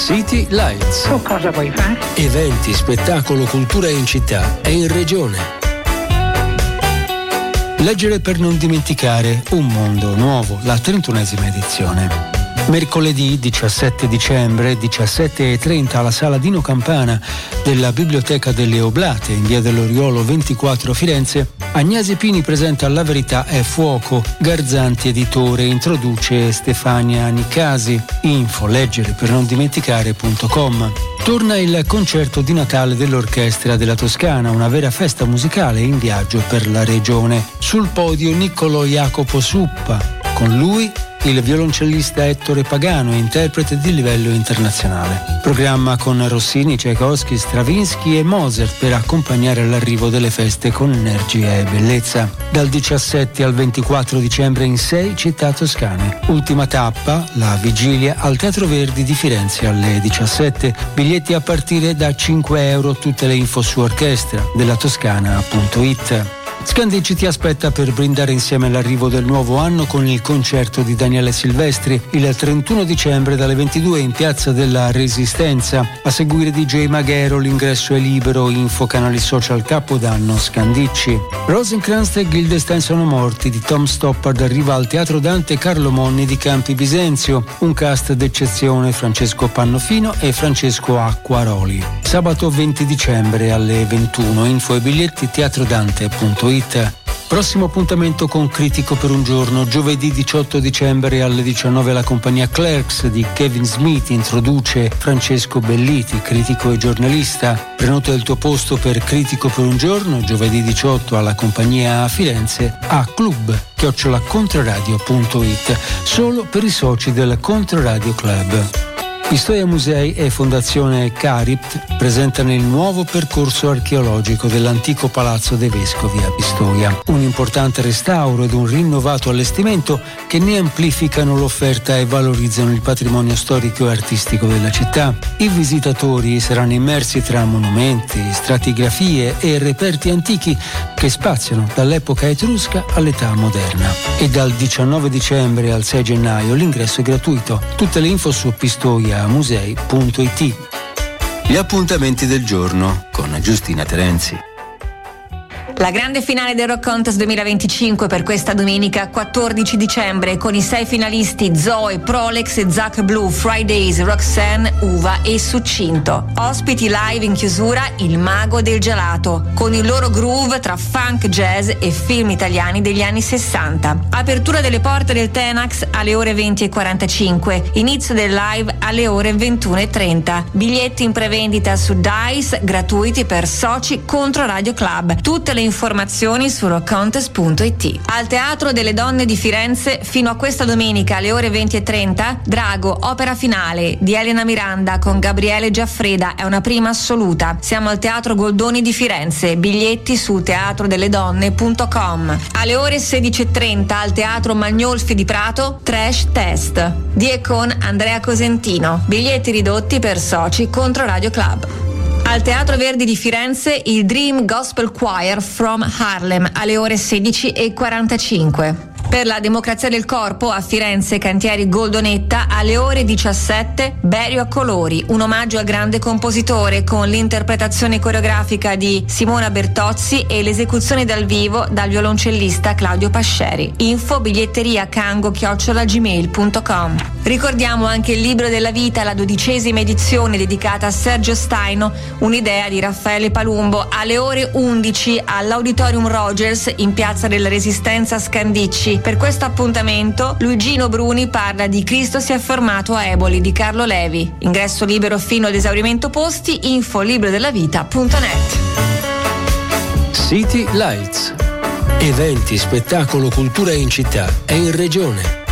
City Lights. Tu cosa vuoi fare? Eventi, spettacolo, cultura in città e in regione. Leggere per non dimenticare, un mondo nuovo, la 31esima edizione. Mercoledì 17 dicembre, 17:30 alla Sala Dino Campana della Biblioteca delle Oblate in via dell'Oriolo 24 a Firenze, Agnese Pini presenta La verità è fuoco. Garzanti editore introduce Stefania Nicasi. Info leggere per non dimenticare.com. Torna il concerto di Natale dell'Orchestra della Toscana, una vera festa musicale in viaggio per la regione. Sul podio Niccolò Jacopo Suppa. Con lui il violoncellista Ettore Pagano, interprete di livello internazionale. Programma con Rossini, Tchaikovsky, Stravinsky e Mozart per accompagnare l'arrivo delle feste con energia e bellezza. Dal 17 al 24 dicembre in 6 città toscane. Ultima tappa, la vigilia al Teatro Verdi di Firenze alle 17. Biglietti a partire da €5. Tutte le info su orchestra della Toscana.it. Scandicci ti aspetta per brindare insieme all'arrivo del nuovo anno con il concerto di Daniele Silvestri il 31 dicembre dalle 22 in Piazza della Resistenza. A seguire DJ Maghero, l'ingresso è libero, info canali social Capodanno Scandicci. Rosencrantz e Guildenstern sono morti di Tom Stoppard arriva al Teatro Dante Carlo Monni di Campi Bisenzio. Un cast d'eccezione: Francesco Pannofino e Francesco Acquaroli. Sabato 20 dicembre alle 21, info e biglietti teatrodante.it. Prossimo appuntamento con Critico per un giorno, giovedì 18 dicembre alle 19 la compagnia Clerks di Kevin Smith introduce Francesco Belliti, critico e giornalista. Prenota il tuo posto per Critico per un giorno, giovedì 18 alla compagnia a Firenze a club@controradio.it, solo per i soci del Controradio Club. Pistoia Musei e Fondazione Caript presentano il nuovo percorso archeologico dell'antico Palazzo dei Vescovi a Pistoia. Un importante restauro ed un rinnovato allestimento che ne amplificano l'offerta e valorizzano il patrimonio storico e artistico della città. I visitatori saranno immersi tra monumenti, stratigrafie e reperti antichi che spaziano dall'epoca etrusca all'età moderna. E dal 19 dicembre al 6 gennaio l'ingresso è gratuito. Tutte le info su pistoiamusei.it. Gli appuntamenti del giorno con Giustina Terenzi. La grande finale del Rock Contest 2025 per questa domenica 14 dicembre con i 6 finalisti Zoe, Prolex e Zac Blue, Fridays, Roxanne, Uva e Succinto. Ospiti live in chiusura Il Mago del Gelato con il loro groove tra funk, jazz e film italiani degli anni 60. Apertura delle porte del Tenax alle ore 20:45, inizio del live alle ore 21:30. Biglietti in prevendita su Dice, gratuiti per soci Contro Radio Club. Tutte le informazioni su rockcontest.it. Al Teatro delle Donne di Firenze fino a questa domenica alle ore 20:30 Drago, opera finale di Elena Miranda con Gabriele Giaffreda, è una prima assoluta. Siamo al Teatro Goldoni di Firenze, biglietti su teatrodelledonne.com. Alle ore 16:30 al Teatro Magnolfi di Prato Trash Test di e con Andrea Cosentino, biglietti ridotti per soci Contro Radio Club. Al Teatro Verdi di Firenze il Dream Gospel Choir from Harlem alle ore 16:45. Per la democrazia del corpo a Firenze Cantieri Goldonetta alle ore 17 Berio a colori, un omaggio al grande compositore con l'interpretazione coreografica di Simona Bertozzi e l'esecuzione dal vivo dal violoncellista Claudio Pasceri. Info biglietteria cango@gmail.com. Ricordiamo anche il Libro della Vita, la 12ª edizione dedicata a Sergio Staino, un'idea di Raffaele Palumbo, alle ore 11 all'Auditorium Rogers in Piazza della Resistenza Scandicci. Per questo appuntamento Luigino Bruni parla di Cristo si è formato a Eboli di Carlo Levi. Ingresso libero fino ad esaurimento posti, info librodellavita.net. City Lights. Eventi, spettacolo, cultura in città e in regione.